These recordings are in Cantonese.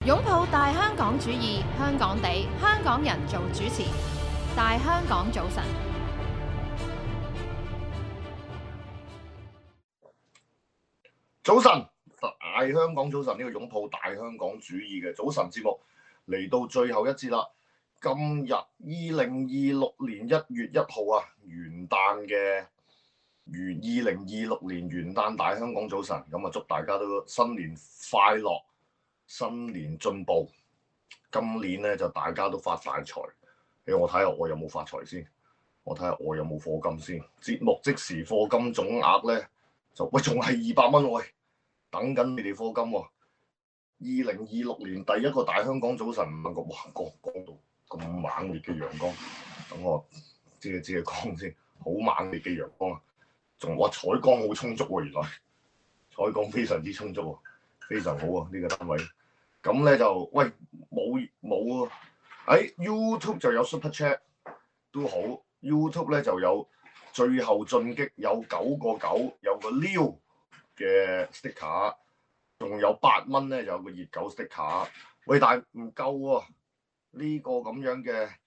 擁抱大香港主義，香港地，香港人做主持。大香港早晨， 早晨，大香港早晨，呢個擁抱大香港主義嘅早晨節目嚟到最後一節啦。今日2026年1月1號啊，元旦嘅2026年元旦大香港早晨，咁啊祝大家都新年快樂，新年進步。今年咧就大家都發大財。我睇下我有冇發財先，我睇下我有冇課金先。節目即時課金總額咧就仲係200蚊喎，等緊你哋課金喎。2026年第一個大香港早晨，哇，講到咁猛烈嘅陽光，等我遮光先，好猛烈嘅陽光啊！仲話採光好充足喎，原來採光非常之充足喎，非常好啊！呢個單位咁咧就喂冇啊！喺 YouTube 就有 Super Chat 都好 ，YouTube 咧就有最後進擊有9個9，有個撩嘅 sticker， 仲有8蚊咧就有個熱狗 sticker。喂，但係唔夠喎，呢個咁樣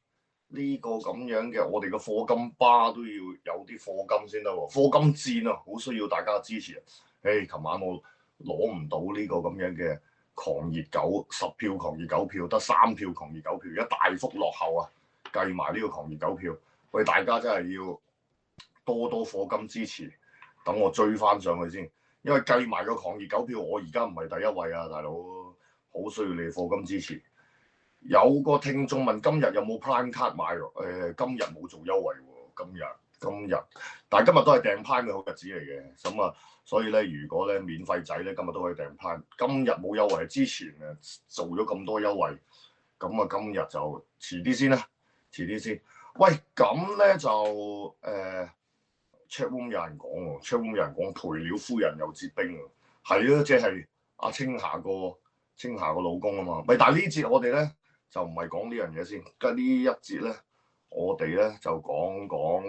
嘅，我哋嘅課金巴都要有啲課金先得喎，課金戰啊，好需要大家支持啊！琴晚我攞唔到呢個咁樣嘅狂熱狗10票狂熱狗票，得3票狂熱狗票，而家大幅落後啊！計埋呢個狂熱狗票，喂，大家真係要多多課金支持，等我追翻上去先。因為計埋個狂熱狗票，我而家唔係第一位啊，大佬，好需要你課金支持。有個聽眾問今日有冇 Prime 卡買喎？今日冇做優惠喎，今日，但係今日都係訂 Prime 嘅好日子嚟嘅，咁啊，所以咧，如果咧免費仔咧，今日都可以訂 Prime。今日冇優惠，之前做咗咁多優惠，咁啊，今日就遲啲先啦，遲啲先。喂，咁咧就chatroom 有人講喎，chatroom 有人講賠了夫人又折兵喎，係啊，即係阿青霞個老公啊嘛。喂，但係呢節我哋咧就唔係講呢樣嘢先，跟呢一節咧，我哋咧就講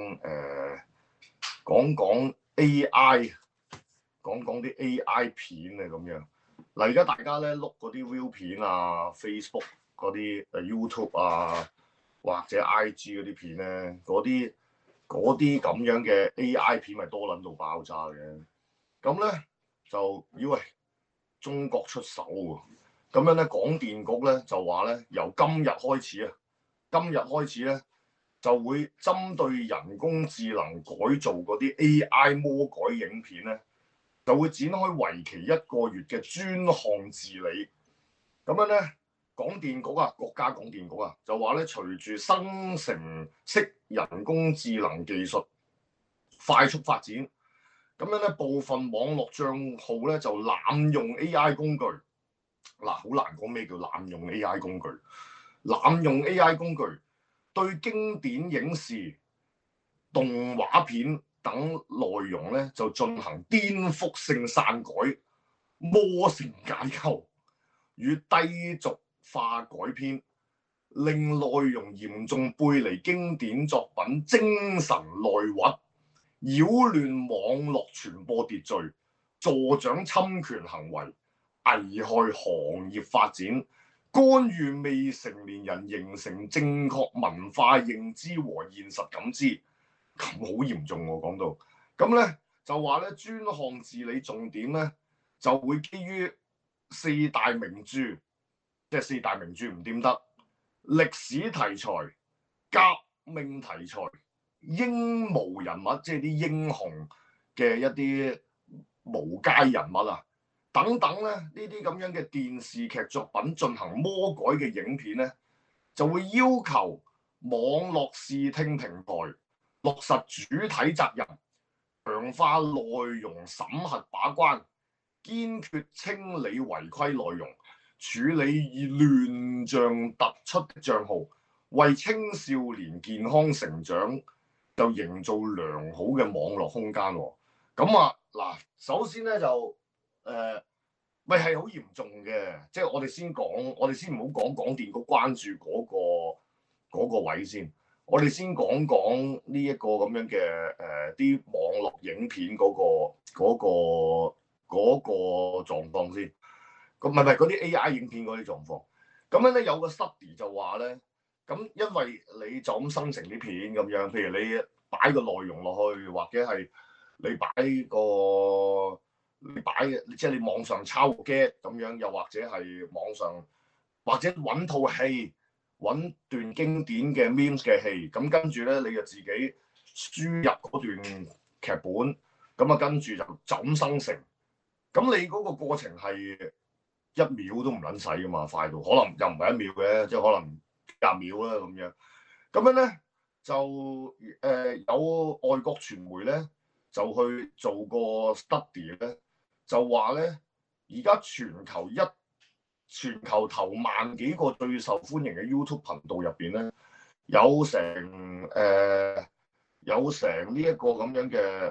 AI， 講啲 AI 片啊咁樣。嗱，而家大家咧碌嗰啲 view 片啊 ，Facebook 嗰啲YouTube 啊，或者 IG 嗰啲片咧，嗰啲咁樣嘅 AI 片咪多撚到爆炸嘅。咁咧就以為中國出手喎。咁樣咧，廣電局咧就話咧，由今日開始咧就會針對人工智能改造嗰啲 AI 魔改影片咧，就會展開為期1個月嘅專項治理。咁樣咧，廣電局啊，國家廣電局啊，就話咧，隨住生成式人工智能技術快速發展，咁樣咧部分網絡帳號咧就濫用 AI 工具。嗱，好難講咩叫濫用 AI 工具。濫用 AI 工具對經典影視、動畫片等內容咧就進行顛覆性篡改、魔性解構與低俗化改編，令內容嚴重背離經典作品精神內核，擾亂網絡傳播秩序，助長侵權行為，危害行業發展，干預未成年人形成正確文化認知和現實感知，咁好嚴重喎講到。咁咧就話咧專項治理重點咧就會基於4大名著，即係4大名著唔掂得，歷史題材、革命題材、英模人物，即係啲英雄嘅一啲無街人物啊。等等咧，呢啲咁樣嘅電視劇作品進行魔改嘅影片咧，就會要求網絡視聽平台落實主體責任，強化內容審核把關，堅決清理違規內容，處理以亂象突出的帳號，為青少年健康成長就營造良好嘅網絡空間喎。咁啊嗱，首先咧就咪係好嚴重嘅，即係我哋先唔好講廣電局關注嗰個位先，我哋先講呢一個咁樣嘅啲網絡影片嗰個狀況先。 唔係嗰啲 AI 影片嗰啲狀況。咁樣咧有個 study 就話咧，咁因為你就咁生成啲片咁樣，譬如你擺個內容落去，或者係你即係你網上抄個 get 咁樣，又或者係網上或者揾套戲，揾段經典嘅 memes 嘅戲，咁跟住咧你就自己輸入嗰段劇本，咁啊跟住就咁生成。咁你嗰個過程係1秒都唔撚使噶嘛，快到可能又唔係1秒嘅，即係可能10秒啦咁樣。咁樣咧就有外國傳媒咧就去做個 study 咧，就話咧而家全球頭萬幾個最受歡迎嘅 YouTube 頻道入邊咧，有成呢一個咁樣嘅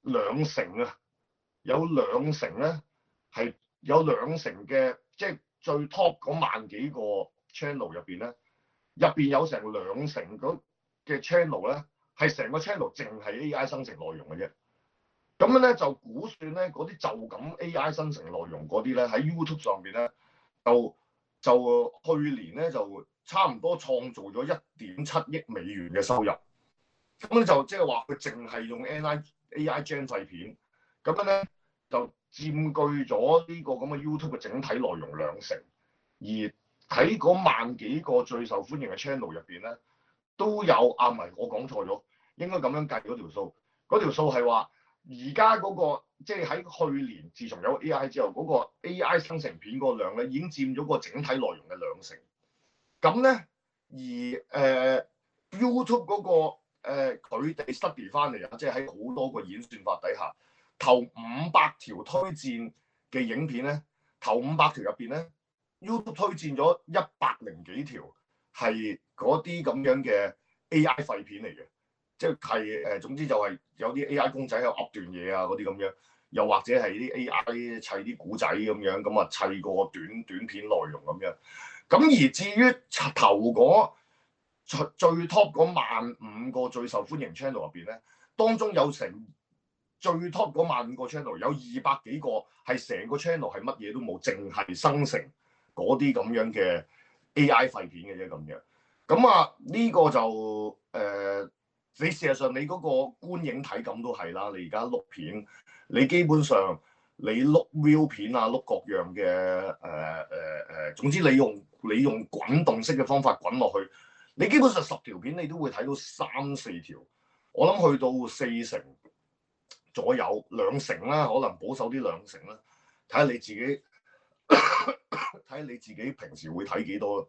2成啊，有2成咧係有2成嘅，即係最 top 嗰萬幾個 channel 入邊咧，入邊有成2成嘅 channel 咧係成個 channel 淨係 AI 生成內容嘅啫。咁樣咧就估算咧嗰啲就咁 AI 生成內容嗰啲咧喺 YouTube 上邊咧就去年咧就差唔多創造咗1.7億美元嘅收入。咁咧就即係話佢淨係用 AI gen 廢片，咁樣咧就佔據咗呢個咁嘅 YouTube 嘅整體內容2成。而喺嗰萬幾個最受歡迎嘅 channel 入邊咧，都有唔係我講錯咗，應該咁樣計嗰條數。嗰條數係話而家嗰個即係喺去年，自從有 AI 之後，嗰個 AI 生成片嗰個量咧已經佔咗個整體內容嘅2成。咁咧而YouTube 嗰個佢哋 study 翻嚟啊，即係喺好多個演算法底下，頭500條推薦嘅影片咧，頭500條入邊咧 ，YouTube 推薦咗100幾條係嗰啲咁樣嘅 AI 廢片嚟嘅。即係總之就係有啲 AI 公仔喺度噏段嘢啊，嗰啲咁樣，又或者係啲 AI 砌啲古仔咁樣，咁啊砌個短片內容咁樣。咁而至於頭嗰最 top 嗰15000個最受歡迎 channel 入邊咧，當中有成最 top 嗰15000個 channel 有200幾個係成個 channel 係乜嘢都冇，淨係生成嗰啲咁樣嘅 AI 廢片嘅啫咁樣。咁啊呢個就你事實上你嗰個觀影體感都係啦，你而家碌片，你基本上你碌 view 片啊，碌各樣嘅總之你用滾動式嘅方法滾落去，你基本上10條片你都會睇到3、4條，我諗去到4成左右，2成啦，可能保守啲2成啦，睇下你自己睇下你自己平時會睇幾多。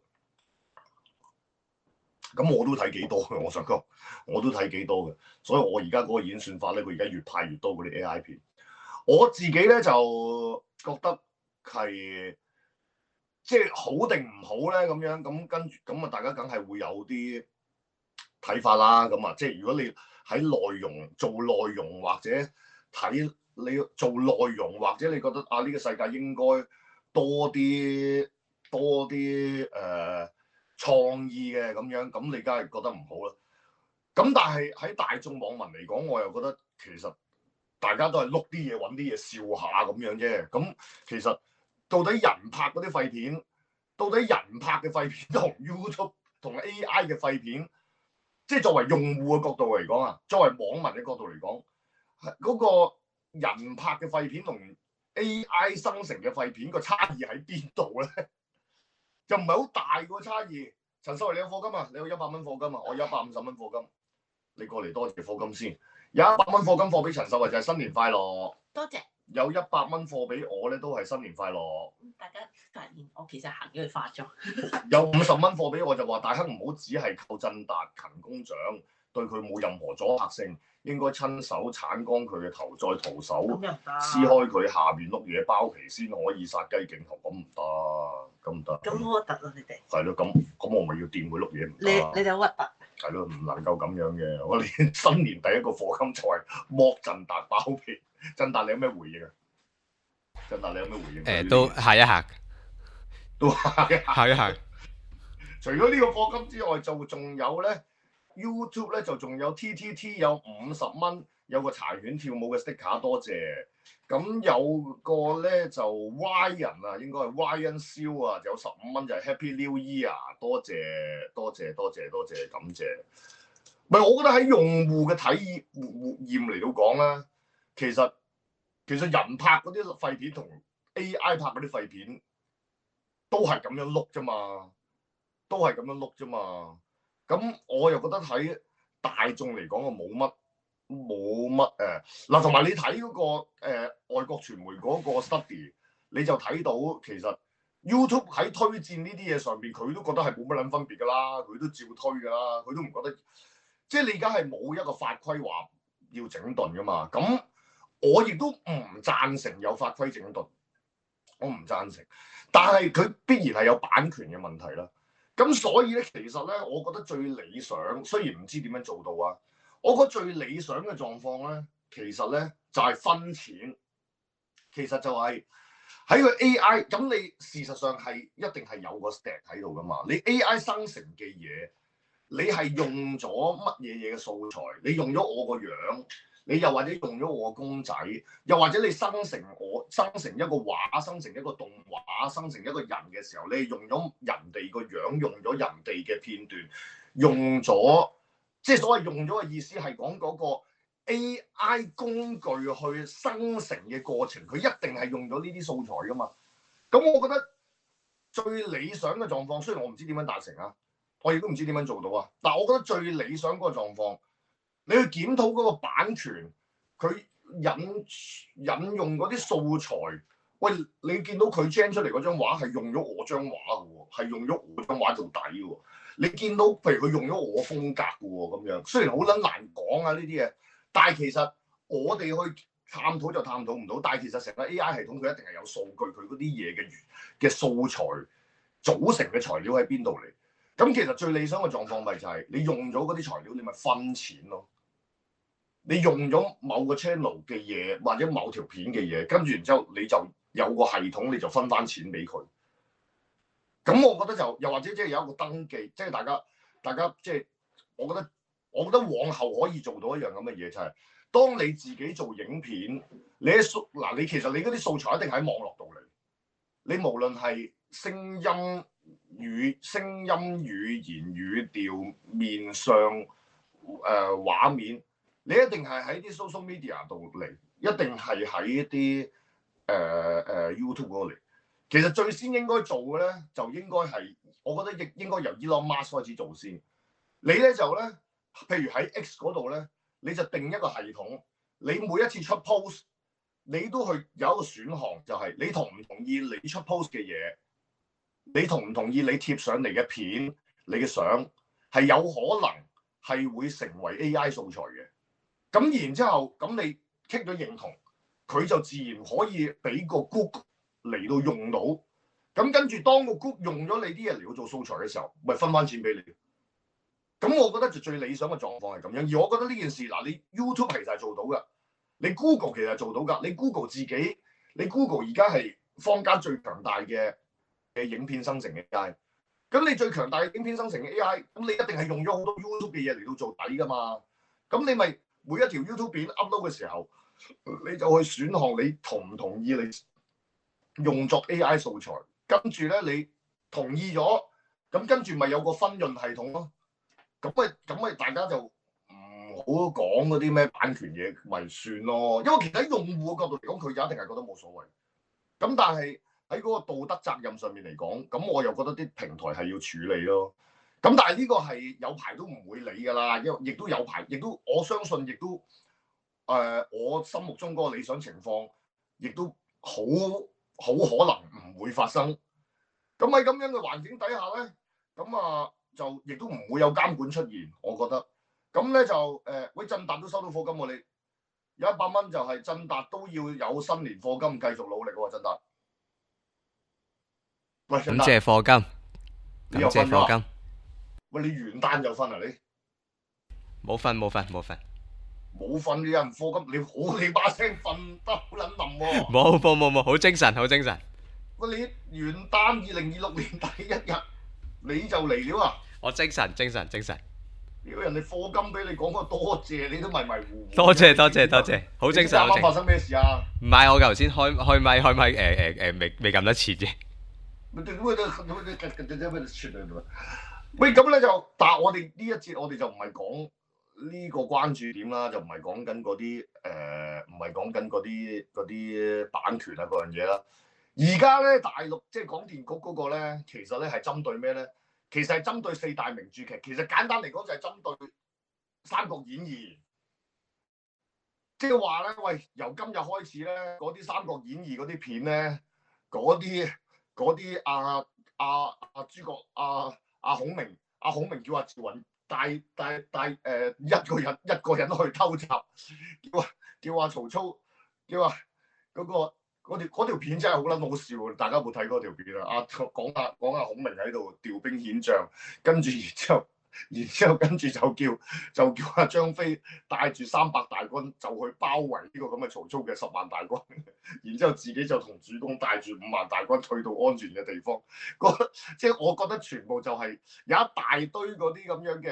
咁我都睇幾多嘅，我想講，我都睇幾多嘅，所以我而家嗰個演算法咧，佢而家越派越多嗰啲 AI 片。我自己咧就覺得係即係好定唔好咧咁樣，咁跟住咁啊，大家梗係會有啲睇法啦。咁啊，即係如果你喺內容做內容或者睇你做內容，或者你覺得啊呢個世界應該多啲創意嘅咁樣，咁你梗係覺得唔好啦。咁但係喺大眾網民嚟講，我又覺得其實大家都係碌啲嘢揾啲嘢笑下咁樣啫。咁其實到底人拍嗰啲廢片，到底人拍嘅廢片同 YouTube 同 AI 嘅廢片，即係作為用戶嘅角度嚟講啊，作為網民嘅角度嚟講，嗰個人拍嘅廢片同 AI 生成嘅廢片個差異喺邊度咧？就唔係好大個差異。陳秀慧，你有課金啊？你有100蚊課金啊？我有150蚊課金，你過嚟多謝課金先。有100蚊課金課俾陳秀慧就係新年快樂。 多謝。 有100蚊課俾我咧都係新年快樂。 大家發現我其實行咗去化妝。 有50蚊課俾我就話大亨唔好只係靠振達勤工獎，對佢冇任何阻嚇性，應該親手剷乾佢嘅頭，再徒手撕開佢下邊碌嘢包皮先可以殺雞儆猴，咁唔得，咁唔得。 咁核突啊！你哋係咯，咁我咪要掂佢碌嘢唔得。 你哋好核突。 係咯，唔能夠咁樣嘅。我連新年第一個課金就係剝振達包皮。振達你有咩回應啊？振達你有咩回應？ 都下一下， 都下一下。除咗呢個課金之外，就仲有咧 YouTube 咧就仲有 TTT 有50蚊有個柴犬跳舞嘅 sticker， 多謝。咁有個咧就 Y 人啊，應該係 Ryan 燒啊，有15蚊就係 Happy New Year， 多謝，感謝。唔係，我覺得喺用戶嘅體驗嚟到講咧，其實人拍嗰啲廢片同 AI 拍嗰啲廢片都係咁樣碌啫嘛，咁我又覺得喺大眾嚟講啊，冇乜嗱，同埋你睇嗰個外國傳媒嗰個 study， 你就睇到其實 YouTube 喺推薦呢啲嘢上邊，佢都覺得係冇乜撚分別㗎啦，佢都照推㗎啦，佢都唔覺得，即係你而家係冇一個法規話要整頓㗎嘛。咁我亦都唔贊成有法規整頓，我唔贊成，但係佢必然係有版權嘅問題啦。咁所以咧，其實咧，我覺得最理想，雖然唔知點樣做到啊，我覺得最理想嘅狀況咧，其實咧就係分錢，其實就係喺個 AI， 咁你事實上係一定係有個 stack 喺度噶嘛。你 AI 生成嘅嘢，你係用咗乜嘢嘅素材？你用咗我個樣，你又或者用咗我個公仔，又或者你生成一個畫，生成一個動畫，生成一個人嘅時候，你用咗人哋個樣，用咗人哋嘅片段，用咗，即係所謂用咗嘅意思係講嗰個 AI 工具去生成嘅過程，佢一定係用咗呢啲素材噶嘛。咁我覺得最理想嘅狀況，雖然我唔知點樣達成啊，我亦都唔知點樣做到啊，但係我覺得最理想嗰個狀況，你去檢討嗰個版權，佢引用嗰啲素材，喂，你見到佢 gen 出嚟嗰張畫係用咗我張畫嘅喎，係用咗我張畫做底嘅喎。你見到譬如佢用咗我風格嘅喎，咁樣雖然好撚難講啊呢啲嘢，但係其實我哋去探討就探討唔到，但係其實成個 AI 系統佢一定係有數據，佢嗰啲嘢嘅素材組成嘅材料喺邊度嚟？咁其實最理想嘅狀況咪就係你用咗嗰啲材料，你咪分錢咯。你用咗某個 channel 嘅嘢或者某條片嘅嘢，跟住然之後你就有個系統，你就分翻錢俾佢。咁我覺得就又或者即係有一個登記，即係大家即係我覺得往後可以做到一樣咁嘅嘢，就係當你自己做影片，你其實你嗰啲素材一定喺網絡度嚟。你無論係聲音、語言、語調、面相、畫面，你一定係喺啲 social media 度嚟，一定係喺一啲YouTube 嗰度嚟。其實最先應該做嘅咧，就應該係我覺得亦應該由 Elon Musk 開始做先。你咧就咧，譬如喺 X 嗰度咧，你就定一個系統，你每一次出 post，你都去有一個選項，就係你同唔同意你出 post 嘅嘢，你同唔同意你貼上嚟嘅片、你嘅相係有可能係會成為 AI 素材嘅。咁然之後，咁你 click 咗認同，佢就自然可以俾個 group嚟到用到。咁跟住當個 group 用咗你啲嘢嚟到做素材嘅時候，咪分翻錢俾你。咁我覺得就最理想嘅狀況係咁樣。而我覺得呢件事嗱，你 YouTube 其實係做到㗎，你 Google 其實係做到㗎。你 Google 而家係坊間最強大嘅影片生成嘅 AI。咁你最強大嘅影片生成嘅 AI， 咁你一定係用咗好多 YouTube 嘅嘢嚟到做底㗎嘛。咁你咪每一條 YouTube 片 upload 嘅時候，你就去選項你同唔同意你用作 AI 素材。跟住咧，你同意咗，咁跟住咪有個分潤系統咯。咁咪大家就唔好講嗰啲咩版權嘢，咪算咯。因為其實喺用戶嘅角度嚟講，佢就一定係覺得冇所謂。咁但係喺嗰個道德責任上面嚟講，咁我又覺得啲平台係要處理咯。咁但係呢個係有排都唔會理㗎啦，因為亦都有排，亦都我相信，亦都我心目中嗰個理想情況，亦都好可能唔會發生。咁喺咁樣嘅環境底下咧，咁就亦都唔會有監管出現，我覺得。咁咧就喂，振達都收到課金喎，你有100蚊就係振達都要有新年課金，繼續努力喎，振達。喂， 感謝課金，感謝課金。 喂，你元旦就瞓啊你？ 冇瞓， 冇瞓，你有人課金，你把聲瞓得好撚冧喎。 冇，好精神，好精神。 喂，你元旦2026年第1日你就嚟了啊？ 我精神。 屌人哋課金俾你講個多謝，你都迷迷糊糊。 多謝，好精神。 啱啱發生咩事啊？ 唔係我頭先開咪未撳得切啫。 喂，咁咧就，但係我哋呢一節我哋就唔係講呢個關注點啦，就唔係講緊嗰啲唔係講緊嗰啲版權啊嗰樣嘢啦。而家咧大陸即係廣電局嗰個咧，其實咧係針對咩咧？其實係針對四大名著劇，其實簡單嚟講就係針對《三國演義》。即係話咧，喂，由今日開始咧，嗰啲《三國演義》嗰啲片咧，嗰啲諸葛孔明叫阿趙雲帶一個人去偷襲，叫阿曹操，叫阿嗰條片真係好撚好笑，大家有冇睇嗰條片啊？講阿孔明喺度調兵遣將，跟住然之後跟住就叫阿張飛帶住300大軍就去包圍呢個咁嘅曹操嘅10萬大軍，然之後自己就同主公帶住5萬大軍退到安全嘅地方。即係我覺得全部就係有一大堆嗰啲咁樣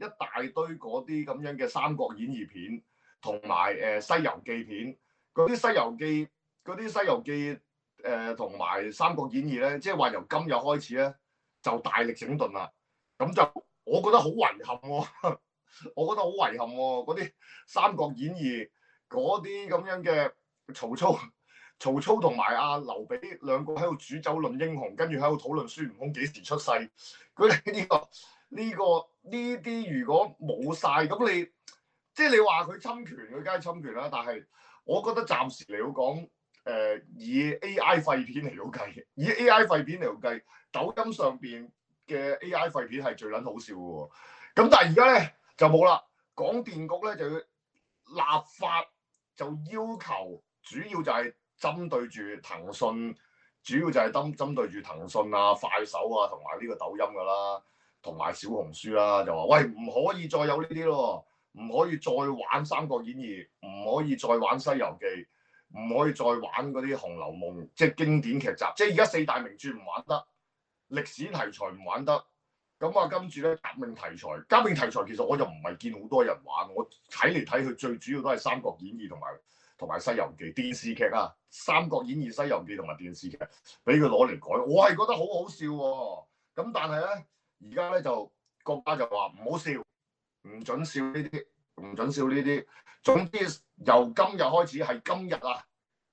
嘅《三國演義》片，同埋《西遊記》片。嗰啲《西遊記》同埋《三國演義》咧，即係話由今日開始咧就大力整頓啦。咁就我覺得好遺憾喎，嗰啲《三國演義》嗰啲咁樣嘅曹操同埋阿劉備兩個喺度煮酒論英雄，跟住喺度討論孫悟空幾時出世。佢哋呢啲如果冇晒，咁你即係你話佢侵權，佢梗係侵權啦。但係我覺得暫時嚟講，以 AI 廢片嚟計，抖音上邊嘅 AI 廢片係最撚好笑嘅喎。咁但係而家咧就冇啦，廣電局咧就要立法，就要求主要就係針對住騰訊，針對住騰訊啊、快手啊同埋呢個抖音㗎啦，同埋小紅書啦，就話喂，唔可以再有呢啲咯，唔可以再玩《三國演義》，唔可以再玩《西遊記》，唔可以再玩嗰啲《紅樓夢》，即係經典劇集。即係而家四大名著唔玩得，歷史題材唔玩得。咁啊，跟住咧革命題材其實我就唔係見好多人玩，我睇嚟睇去最主要都係《三國演義》同埋《西遊記》電視劇啊，《三國演義》《西遊記》同埋電視劇俾佢攞嚟改，我係覺得好好笑喎。咁但係咧，而家咧就國家就話唔好笑，唔準笑呢啲。總之由今日開始係今日啊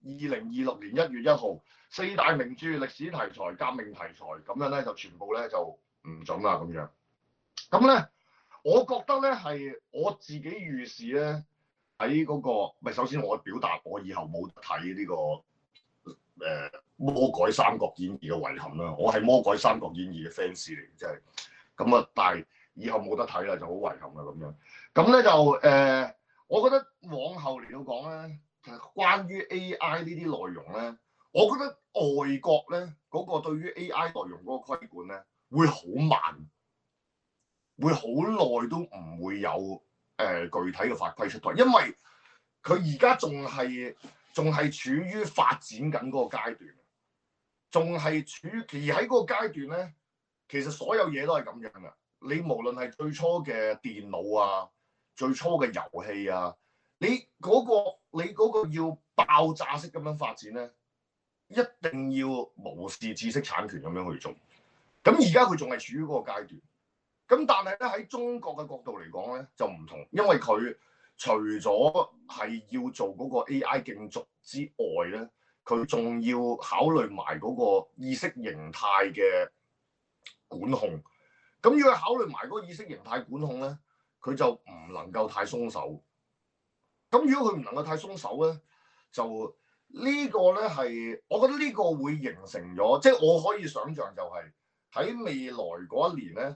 ，2026年1月1號，四大名著、歷史題材、革命題材咁樣咧就全部咧就唔準啦咁樣。咁咧，我覺得咧係我自己預示咧喺嗰個，咪首先我表達我以後冇得睇呢個魔改《三國演義》嘅遺憾啦。我係魔改《三國演義》嘅 fans 嚟，真係咁啊！但係以後冇得睇啦，就好遺憾啦咁樣。咁咧就我覺得往後嚟到講咧，關於 AI 呢啲內容咧，我覺得外國咧嗰個對於 AI 內容嗰個規管咧會好慢，會好耐都唔會有具體嘅法規出台，因為佢而家仲係處於發展緊嗰個階段，而喺嗰個階段咧，其實所有嘢都係咁樣噶。你無論係最初嘅電腦啊，最初嘅遊戲啊，你嗰個要爆炸式咁樣發展咧，一定要無視知識產權咁樣去做。咁而家佢仲係處於嗰個階段。咁但係咧喺中國嘅角度嚟講咧就唔同，因為佢除咗係要做嗰個 AI 競逐之外咧，佢仲要考慮埋嗰個意識形態嘅管控。咁要考慮埋嗰個意識形態管控咧，佢就唔能夠太鬆手。咁如果佢唔能夠太鬆手咧，就呢個咧係我覺得呢個會形成咗，即係我可以想像就係喺未來嗰一年咧，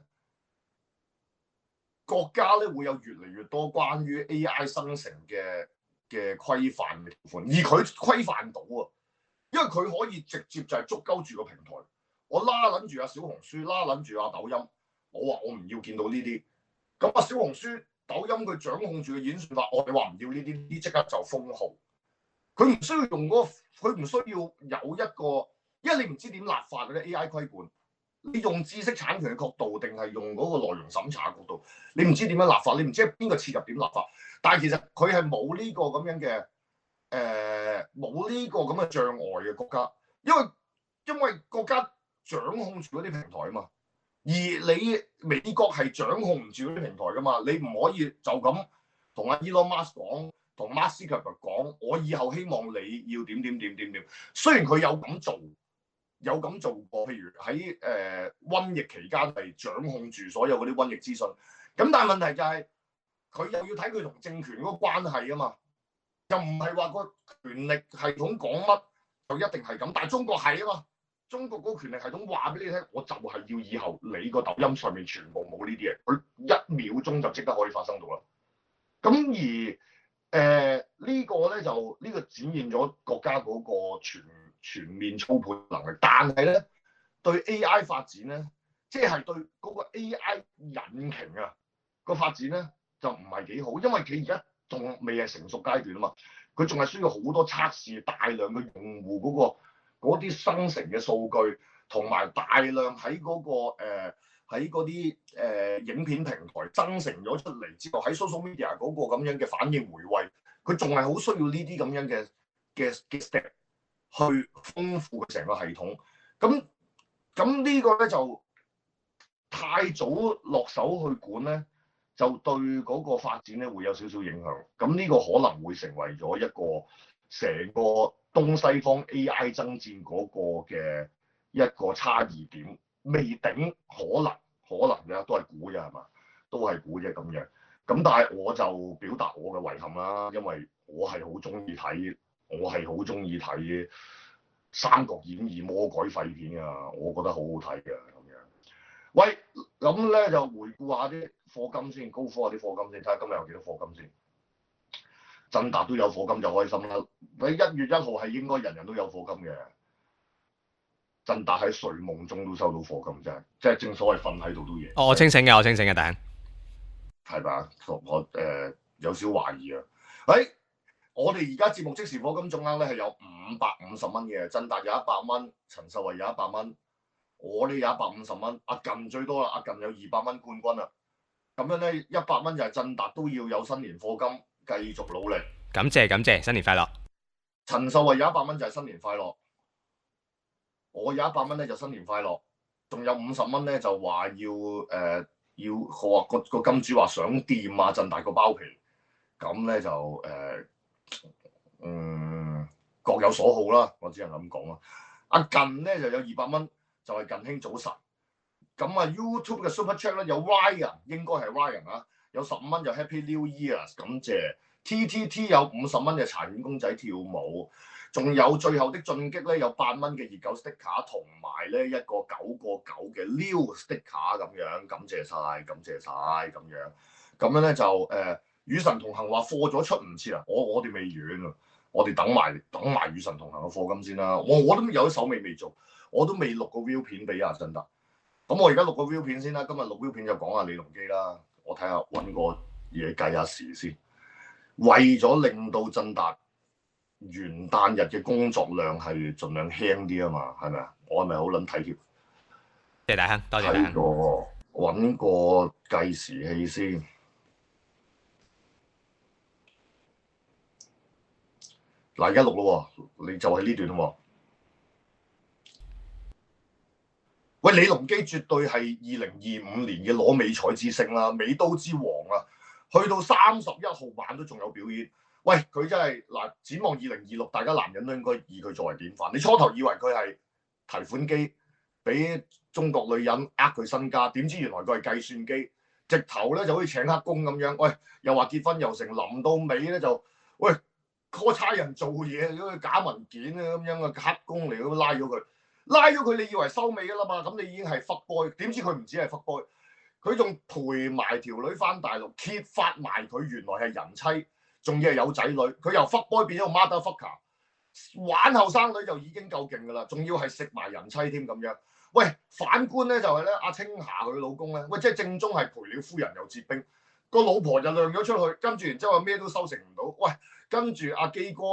國家咧會有越嚟越多關於 AI 生成嘅規範嘅條款，而佢規範到啊，因為佢可以直接就係捉鳩住個平台，我拉撚住阿小紅書，拉撚住阿抖音，我話我唔要見到呢啲，咁阿小紅書、抖音佢掌控住嘅演算法，我哋話唔要呢啲，即刻就封號。佢唔需要用佢唔需要有一個，因為你唔知點立法嗰啲 AI 規管， 你用知識產權嘅角度，定係用嗰個內容審查嘅角度？你唔知點樣立法，你唔知邊個切入點立法。但係其實佢係冇呢個咁樣嘅冇呢個咁嘅障礙嘅國家，因為國家掌控住嗰啲平台啊嘛。而你美國係掌控唔住嗰啲平台噶嘛，你唔可以就咁同阿 Elon Musk 講，同 Mark Zuckerberg 講，我以後希望你要點。雖然佢有咁做過，譬如喺瘟疫期間係掌控住所有嗰啲瘟疫資訊，咁但係問題就係佢又要睇佢同政權嗰個關係啊嘛，又唔係話個權力系統講乜就一定係咁，但係中國係啊嘛。中國嗰個權力系統話俾你聽，我就係要以後你個抖音上面全部冇呢啲嘢，佢1秒鐘就即刻可以發生到啦。咁而呢個咧就呢個展現咗國家嗰個全面操盤能力，但係咧對 AI 發展咧，即係對嗰個 AI 引擎啊個發展咧就唔係幾好，因為佢而家仲未係成熟階段啊嘛，佢仲係需要好多測試，大量嘅用戶嗰啲生成嘅數據，同埋大量喺喺嗰啲影片平台生成咗出嚟之後，喺 social media 嗰個咁樣嘅反應回饋，佢仲係好需要呢啲咁樣嘅 step 去豐富成個系統。咁呢個咧就太早落手去管咧，就對嗰個發展咧會有少少影響。咁呢個可能會成為咗一個成個東西方 AI 爭戰嗰個嘅一個差異點，未定，可能嘅都係估啫係嘛，都係估啫咁樣。咁但係我就表達我嘅遺憾啦，因為我係好中意睇《三國演義》魔改廢片啊，我覺得好好睇嘅咁樣。喂，咁咧就回顧下啲課金先，高科下啲課金先，睇下今日有幾多課金先。振達都有課金就開心啦！喺1月1號係應該人人都有課金嘅。振達喺睡夢中都收到課金，即係正所謂瞓喺度都贏。 哦，我清醒嘅，大亨。 係吧？我有少懷疑啊！我哋而家節目即時課金總額咧係有550蚊嘅，振達有100蚊，陳秀慧有100蚊，我哋有150蚊，阿近最多啦，阿近有200蚊冠軍啦。咁樣咧100蚊就係振達都要有新年課金。繼續努力， 感謝，新年快樂。 陳秀慧有100蚊就係新年快樂，我有100蚊咧就新年快樂，仲有50蚊咧就話要話個金主話想掂啊振達個包皮，咁咧就各有所好啦，我只能咁講啦。阿近咧就有200蚊，就係近兄早晨。咁啊 YouTube 嘅 Super Chat 咧有 Ryan， 應該係 Ryan 啊。有15蚊就 Happy New Year， 感謝 TTT 有50蚊嘅柴犬公仔跳舞，仲有最後的進擊咧有8蚊嘅熱狗 sticker， 同埋咧一個9.9嘅溜 sticker 咁樣，感謝晒咁樣。咁樣咧就與神同行話課咗出唔切啊，我哋未完啊，我哋等埋與神同行嘅課金先啦。我都有手尾未做，我都未錄個 view 片俾阿振達。咁我而家錄個 view 片先啦，今日錄 view 片就講下李龍基啦。我睇下揾個嘢計下時先，為咗令到振達元旦日嘅工作量係盡量輕啲啊嘛，係咪啊？我係咪好撚體貼？ 謝大亨，多謝大亨。 揾個計時器先。嗱，而家錄咯喎，你就係呢段喎。喂，李龍基絕對係2025年嘅攞美彩之星啦，美刀之王啊！去到31號晚都仲有表演。喂，佢真係嗱，展望2026，大家男人都應該以佢作為典範。你初頭以為佢係提款機，俾中國女人呃佢身家，點知原來佢係計算機，直頭咧就好似請黑工咁樣。喂，又話結婚又成，臨到尾咧就喂 call 差人做嘢，嗰個假文件啊咁樣嘅黑工嚟，咁拉咗佢。你以為收尾㗎啦嘛？咁你已經係 fuck boy， 點知佢唔止係 fuck boy， 佢仲陪埋條女翻大陸，揭發埋佢原來係人妻，仲要係有仔女。佢由 fuck boy 變咗 mother fucker， 玩後生女就已經夠勁㗎啦，仲要係食埋人妻添咁樣。喂，反觀咧就係咧，阿青霞佢老公咧，喂，即係正宗係賠了夫人又折兵，個老婆就晾咗出去，跟住然之後咩都收成唔到。喂，跟住阿基哥咧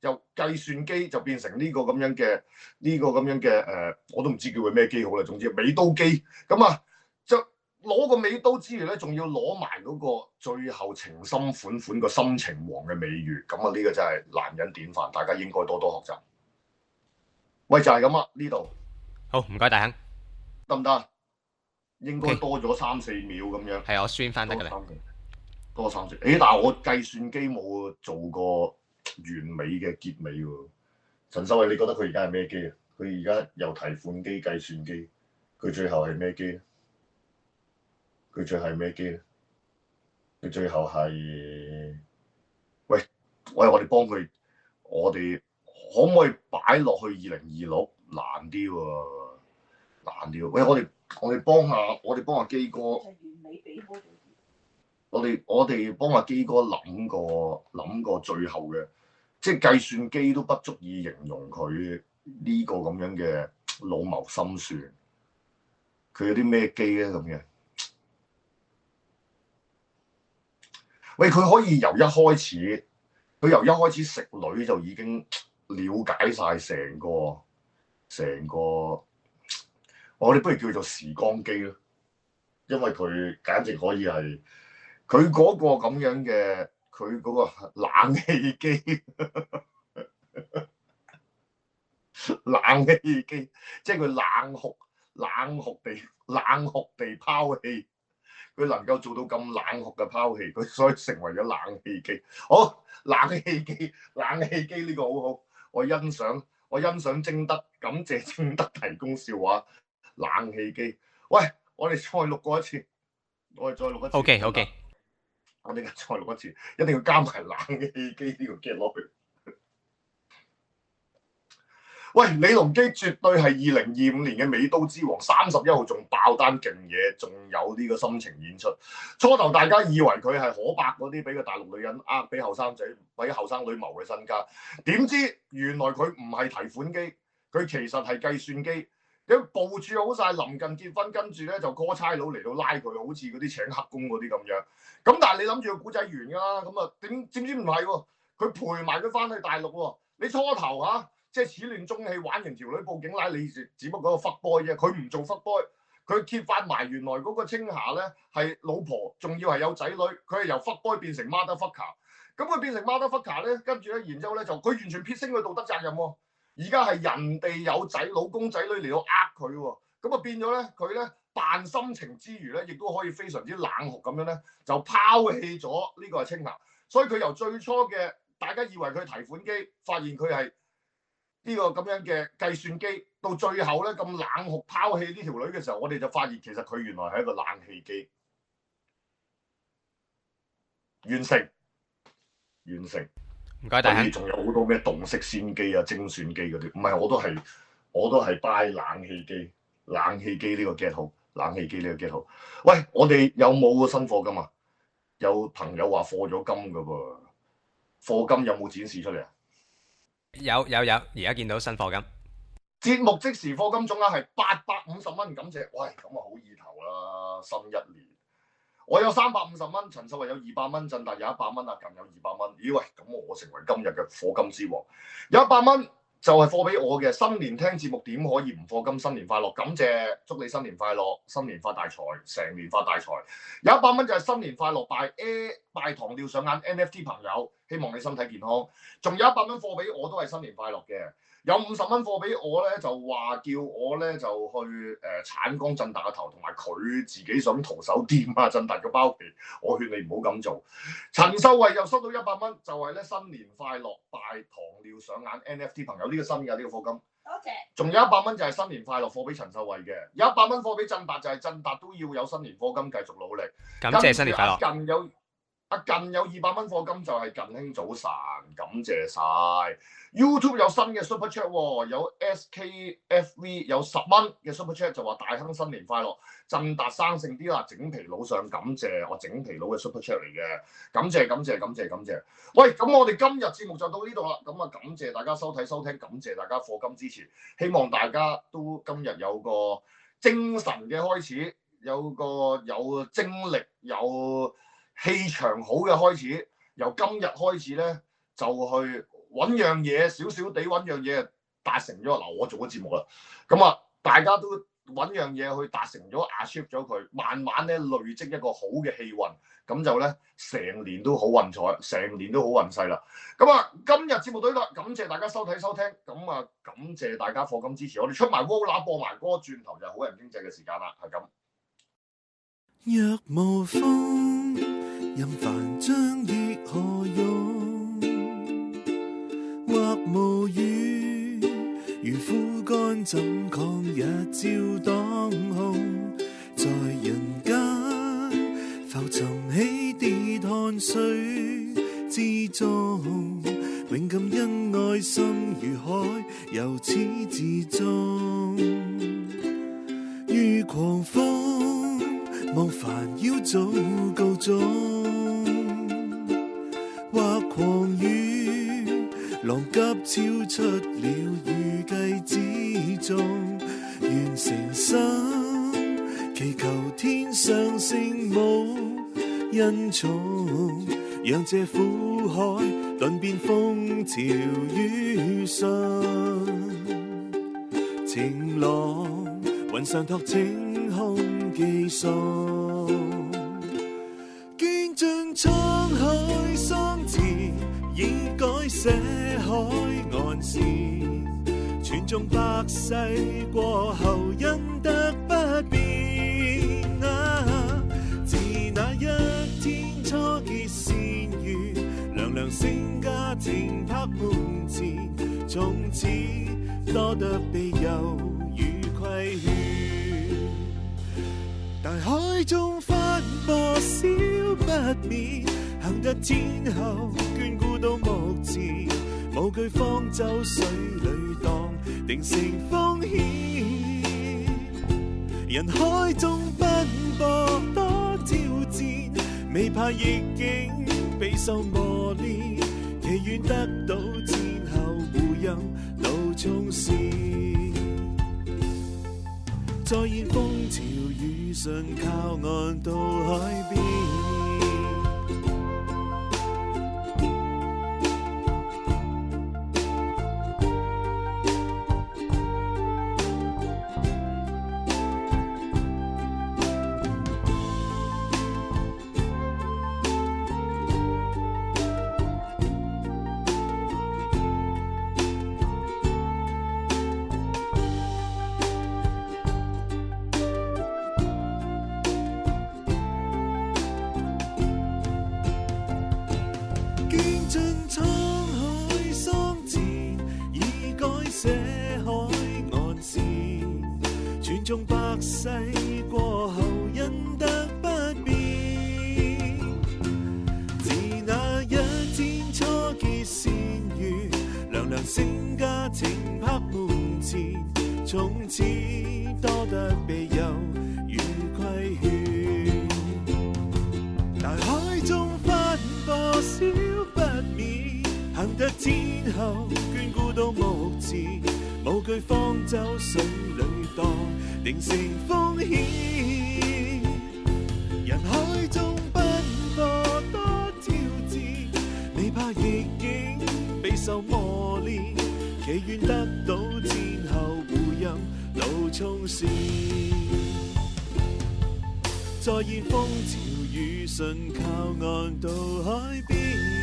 就計算機就變成呢個咁樣嘅我都唔知叫佢咩機好啦。總之美刀機咁啊，就攞個美刀之餘咧，仲要攞埋嗰個最後情深款款個深情王嘅美譽。咁啊，呢個真係男人典範，大家應該多多學習。喂，就係咁啊，呢度好，唔該大亨， 得唔得？應該多咗3-4秒咁樣。 係我 stream 翻得㗎啦。 多3秒。但係我計算機冇做過完美嘅結尾喎。陳秀慧，你覺得佢而家係咩機啊？佢而家由提款機、計算機，佢最後係咩機咧？佢最後係咩機咧？佢最後係喂，我哋幫佢，我哋可唔可以擺落去2026？難啲喎，難啲喎。喂，我哋幫下基哥。 完美比開咗。 我哋幫阿基哥諗過最後嘅，即係計算機都不足以形容佢呢個咁樣嘅老謀深算。佢有啲咩機咧咁嘅？喂，佢可以由一開始食女就已經了解晒成個，我哋不如叫做時光機咯，因為佢簡直可以係。佢嗰個咁樣嘅，佢嗰個冷氣機，冷氣機，即係佢冷酷地拋氣，佢能夠做到咁冷酷嘅拋氣，佢所以成為咗冷氣機。好，冷氣機呢個好好，我欣賞精德，感謝精德提供笑話。冷氣機，喂，我哋再錄過一次， OK。 我哋再錄一次，一定要加埋冷氣機呢個 get 落去。喂，李龍基絕對係2025年嘅美刀之王，31號仲爆單勁嘢，仲有呢個深情演出。初頭大家以為佢係可白嗰啲，俾個大陸女人俾後生仔、俾後生女謀嘅身家，點知原來佢唔係提款機，佢其實係計算機。佢部署好晒，臨近結婚，跟住咧就 call 差佬嚟到拉佢，好似嗰啲請黑工嗰啲咁樣。咁但係你諗住個古仔完㗎啦，咁啊知唔知唔係喎？佢陪埋佢翻去大陸喎。你初頭即係始亂終棄，玩完條女報警拉你，只不過個 fuck boy 啫。佢唔做 fuck boy，佢揭發埋原來嗰個青霞咧係老婆，仲要係有仔女，佢係由 fuck boy 變成 mother fucker。咁佢變成 mother fucker 咧，跟住咧，然之後咧就佢完全撇清佢道德責任喎。而家係人哋有老公仔女嚟到佢喎，咁啊變咗咧，佢咧扮深情之餘咧，亦都可以非常之冷酷咁樣咧，就拋棄咗呢個係青霞。所以佢由最初嘅大家以為佢係提款機，發現佢係呢個咁樣嘅計算機，到最後咧咁冷酷拋棄呢條女嘅時候，我哋就發現其實佢原來係一個冷氣機。完成。 唔該大亨。 仲有好多咩洞悉先機啊、精算機嗰啲，唔係我都係 buy 冷氣機。冷氣機呢個 get 好，冷氣機呢個 get 好。喂，我哋有冇新課金啊？有朋友話課咗金噶噃，課金有冇展示出嚟啊？ 有，而家見到新課金。 節目即時課金總額係850蚊，感謝。喂，咁啊好意頭啦，新一年。我有350蚊，陳秀慧有200蚊，振達有100蚊，阿近有200蚊。咦喂，咁我成為今日嘅課金之王。有100蚊就係課俾我嘅。新年聽節目點可以唔課金？新年快樂，感謝，祝你新年快樂，新年發大財，成年發大財。有100蚊就係新年快樂，拜糖尿上眼 NFT 朋友，希望你身體健康。仲有100蚊課俾我，都係新年快樂嘅。有50蚊貨俾我咧，就話叫我咧就去剷光振達個頭，同埋佢自己想徒手掂啊振達個包皮，我勸你唔好咁做。陳秀慧又收到100蚊，就係咧新年快樂，拜糖尿上眼 NFT 朋友，呢個新嘅呢個課金， 多謝。 仲有100蚊就係新年快樂貨俾陳秀慧嘅，有100蚊貨俾振達，就係振達都要有新年課金繼續努力。 感謝新年快樂。 近有200蚊課金就係近兄早晨，感謝晒。YouTube 有新嘅 Super Chat 喎，有 SKFV 有10蚊嘅 Super Chat 就話大亨新年快樂，振達生性啲啦，整皮佬上感謝，我整皮佬嘅 Super Chat 嚟嘅，感謝。喂，咁我哋今日節目就到呢度啦，咁啊感謝大家收睇收聽，感謝大家課金支持，希望大家都今日有個精神嘅開始，有精力有氣場好嘅開始，由今日開始咧就去揾樣嘢少少地揾樣嘢達成咗嗱，我做咗節目啦，咁啊大家都揾樣嘢去達成咗 achieve 咗佢，慢慢咧累積一個好嘅氣運，咁就咧成年都好運彩，成年都好運勢啦。咁啊，今日節目到呢度，感謝大家收睇收聽，咁啊感謝大家課金支持，我哋出埋 Vola 播埋歌，轉頭就係好人經濟嘅時間啦，係咁。 若無風，任凡將亦何用？或無雨，如枯乾怎抗日照當空？在人間浮沉起跌汗水之中，永感恩愛心如海，由始至終。如狂風望煩擾早告終，或狂雨浪急超出了預計之中，願誠心祈求天上聖母恩寵，讓這苦海頓變風潮雨順，晴朗雲上托晴空寄送，見盡滄海桑田，已改寫海岸線，傳頌百世過後恩德不變自那一天初結善緣，娘娘星家庭拍門前，從此多得庇佑與規勸。大海中翻波小不免，行得天后眷顧到目前，無懼方舟水裏蕩，定成風險。人海中奔波多挑戰，未怕逆境備受磨練，祈願得到天后護蔭路衝線。再現風潮雨順，靠岸到海邊。百世過後恩德不變，自那一天初結善緣，娘娘星家庭拍門前，從此多得庇佑與規勸。大海中翻波小不免，行得天后眷顧到目前，無懼方舟水裏蕩，定成風險。人海中奔波多挑戰，未怕逆境備受磨練，祈願得到天后護蔭路衝線。再現風潮雨順，靠岸到海邊。